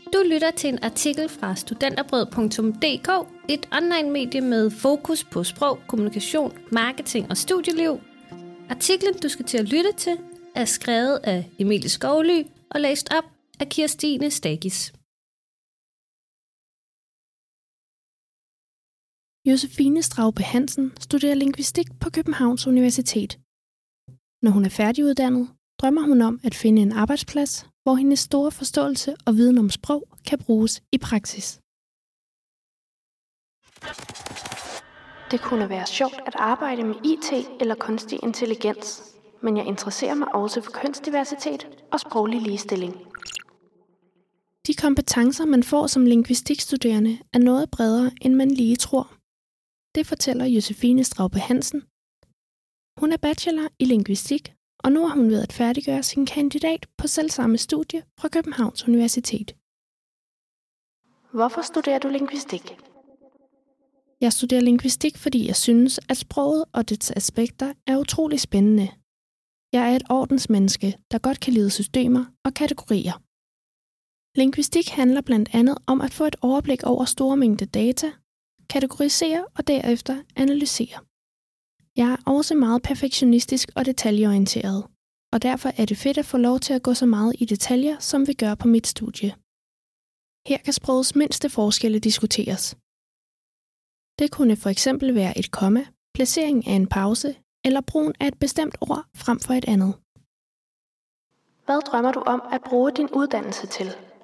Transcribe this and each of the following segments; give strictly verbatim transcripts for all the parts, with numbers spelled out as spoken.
Du lytter til en artikel fra studenterbrød punktum d k, et online-medie med fokus på sprog, kommunikation, marketing og studieliv. Artiklen, du skal til at lytte til, er skrevet af Emilie Skovly og læst op af Kirstine Stagis. Josefine Straube Hansen studerer lingvistik på Københavns Universitet. Når hun er færdiguddannet, drømmer hun om at finde en arbejdsplads, hvor hendes store forståelse og viden om sprog kan bruges i praksis. Det kunne være sjovt at arbejde med I T eller kunstig intelligens, men jeg interesserer mig også for kønsdiversitet og sproglig ligestilling. De kompetencer, man får som lingvistikstuderende, er noget bredere, end man lige tror. Det fortæller Josefine Straube Hansen. Hun er bachelor i lingvistik, og nu er hun ved at færdiggøre sin kandidat på selvsamme studie fra Københavns Universitet. Hvorfor studerer du lingvistik? Jeg studerer lingvistik, fordi jeg synes, at sproget og dets aspekter er utrolig spændende. Jeg er et ordensmenneske, der godt kan lide systemer og kategorier. Lingvistik handler blandt andet om at få et overblik over store mængder data, kategorisere og derefter analysere. Jeg er også meget perfektionistisk og detaljeorienteret, og derfor er det fedt at få lov til at gå så meget i detaljer, som vi gør på mit studie. Her kan sprogets mindste forskelle diskuteres. Det kunne for eksempel være et komma, placering af en pause eller brugen af et bestemt ord frem for et andet. Hvad drømmer du om at bruge din uddannelse til?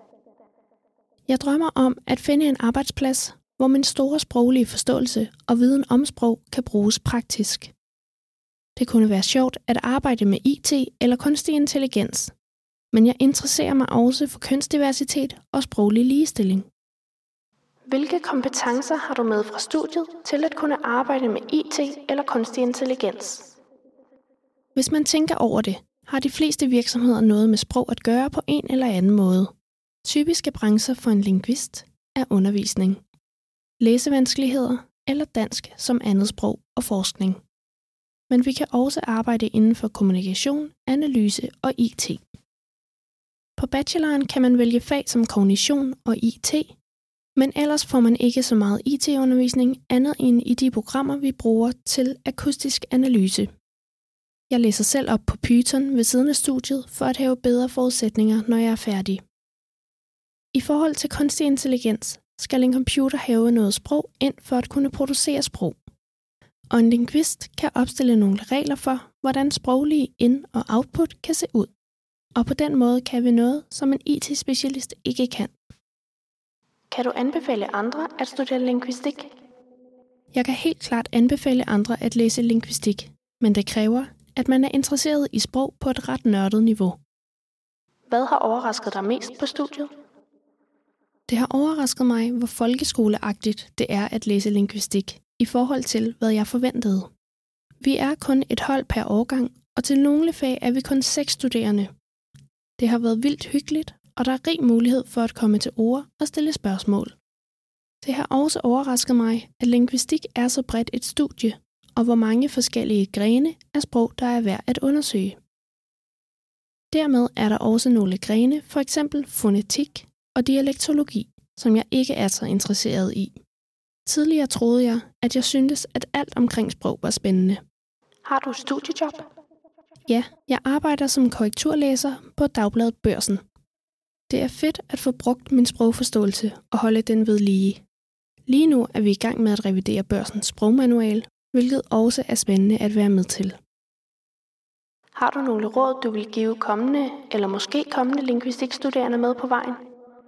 Jeg drømmer om at finde en arbejdsplads, hvor min store sproglige forståelse og viden om sprog kan bruges praktisk. Det kunne være sjovt at arbejde med I T eller kunstig intelligens, men jeg interesserer mig også for kønsdiversitet og sproglig ligestilling. Hvilke kompetencer har du med fra studiet til at kunne arbejde med I T eller kunstig intelligens? Hvis man tænker over det, har de fleste virksomheder noget med sprog at gøre på en eller anden måde. Typiske brancher for en lingvist er undervisning, læsevanskeligheder eller dansk som andet sprog og forskning. Men vi kan også arbejde inden for kommunikation, analyse og I T. På bacheloren kan man vælge fag som kognition og I T, men ellers får man ikke så meget I T-undervisning andet end i de programmer, vi bruger til akustisk analyse. Jeg læser selv op på Python ved siden af studiet for at have bedre forudsætninger, når jeg er færdig. I forhold til kunstig intelligens skal en computer have noget sprog ind for at kunne producere sprog. Og en lingvist kan opstille nogle regler for, hvordan sproglige ind- og output kan se ud. Og på den måde kan vi noget, som en I T-specialist ikke kan. Kan du anbefale andre at studere lingvistik? Jeg kan helt klart anbefale andre at læse lingvistik, men det kræver, at man er interesseret i sprog på et ret nørdet niveau. Hvad har overrasket dig mest på studiet? Det har overrasket mig, hvor folkeskoleagtigt det er at læse lingvistik i forhold til, hvad jeg forventede. Vi er kun et hold per årgang, og til nogle fag er vi kun seks studerende. Det har været vildt hyggeligt, og der er rig mulighed for at komme til ord og stille spørgsmål. Det har også overrasket mig, at lingvistik er så bredt et studie, og hvor mange forskellige grene af sprog, der er værd at undersøge. Dermed er der også nogle grene, for eksempel fonetik og dialektologi, som jeg ikke er så interesseret i. Tidligere troede jeg, at jeg syntes, at alt omkring sprog var spændende. Har du et studiejob? Ja, jeg arbejder som korrekturlæser på dagbladet Børsen. Det er fedt at få brugt min sprogforståelse og holde den ved lige. Lige nu er vi i gang med at revidere Børsens sprogmanual, hvilket også er spændende at være med til. Har du nogle råd, du vil give kommende eller måske kommende lingvistikstuderende med på vejen?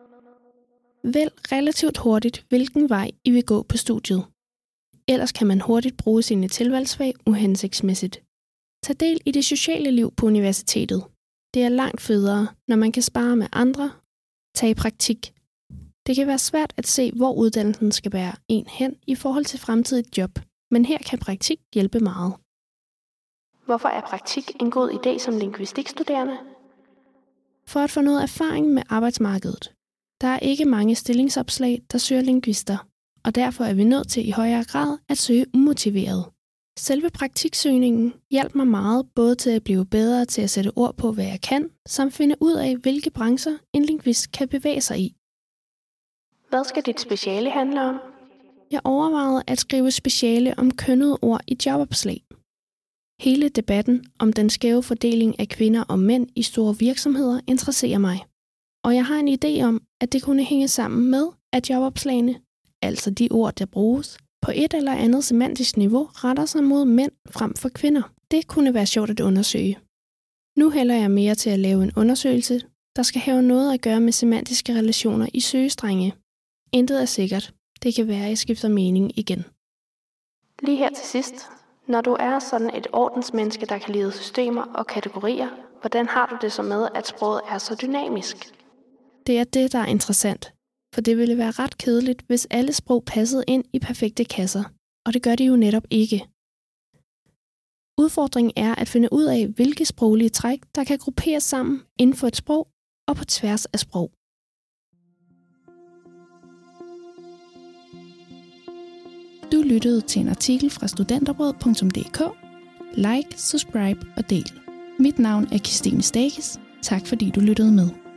Vælg relativt hurtigt, hvilken vej I vil gå på studiet. Ellers kan man hurtigt bruge sine tilvalgsfag uhensigtsmæssigt. Tag del i det sociale liv på universitetet. Det er langt federe, når man kan spare med andre. Tag praktik. Det kan være svært at se, hvor uddannelsen skal bære en hen i forhold til fremtidigt job, men her kan praktik hjælpe meget. Hvorfor er praktik en god idé som lingvistikstuderende? For at få noget erfaring med arbejdsmarkedet. Der er ikke mange stillingsopslag, der søger lingvister, og derfor er vi nødt til i højere grad at søge umotiveret. Selve praktiksøgningen hjalp mig meget både til at blive bedre til at sætte ord på, hvad jeg kan, samt finde ud af, hvilke brancher en lingvist kan bevæge sig i. Hvad skal dit speciale handle om? Jeg overvejede at skrive speciale om kønnede ord i jobopslag. Hele debatten om den skæve fordeling af kvinder og mænd i store virksomheder interesserer mig. Og jeg har en idé om, at det kunne hænge sammen med, at jobopslagene, altså de ord, der bruges, på et eller andet semantisk niveau retter sig mod mænd frem for kvinder. Det kunne være sjovt at undersøge. Nu hælder jeg mere til at lave en undersøgelse, der skal have noget at gøre med semantiske relationer i søgestrenge. Intet er sikkert. Det kan være, at jeg skifter mening igen. Lige her til sidst. Når du er sådan et ordensmenneske, der kan lide systemer og kategorier, hvordan har du det så med, at sproget er så dynamisk? Det er det, der er interessant. For det ville være ret kedeligt, hvis alle sprog passede ind i perfekte kasser. Og det gør de jo netop ikke. Udfordringen er at finde ud af, hvilke sproglige træk, der kan grupperes sammen inden for et sprog og på tværs af sprog. Du lyttede til en artikel fra studenterbrød punktum d k. Like, subscribe og del. Mit navn er Kristine Stakes. Tak fordi du lyttede med.